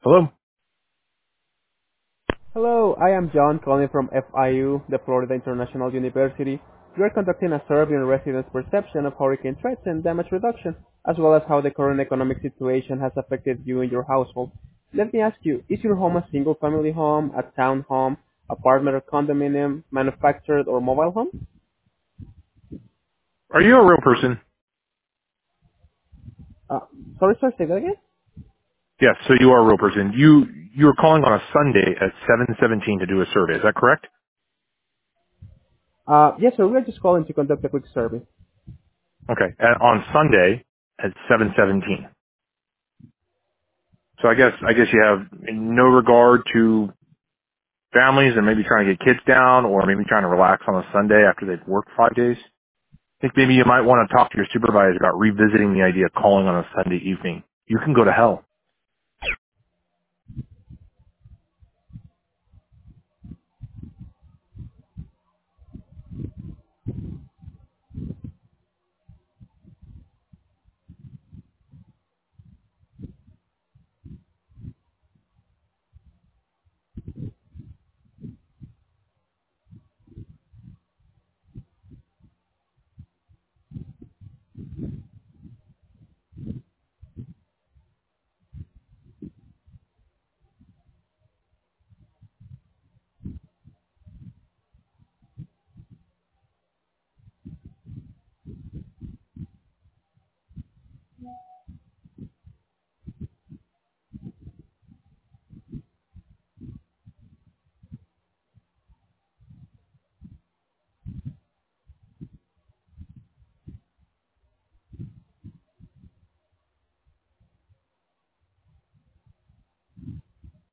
Hello? Hello, I am John calling from FIU, the Florida International University. We are conducting a survey on residents' perception of hurricane threats and damage reduction, as well as how the current economic situation has affected you and your household. Let me ask you, is your home a single-family home, a townhome, apartment or condominium, manufactured or mobile home? Are you a real person? Uh, sorry, sir, say that again? Yes, so you are a real person. You were calling on a Sunday at 7:17 to do a survey. Is that correct? Yes, sir, we are just calling to conduct a quick survey. Okay. And on Sunday at 7:17. So I guess you have no regard to families and maybe trying to get kids down or maybe trying to relax on a Sunday after they've worked 5 days. I think maybe you might want to talk to your supervisor about revisiting the idea of calling on a Sunday evening. You can go to hell.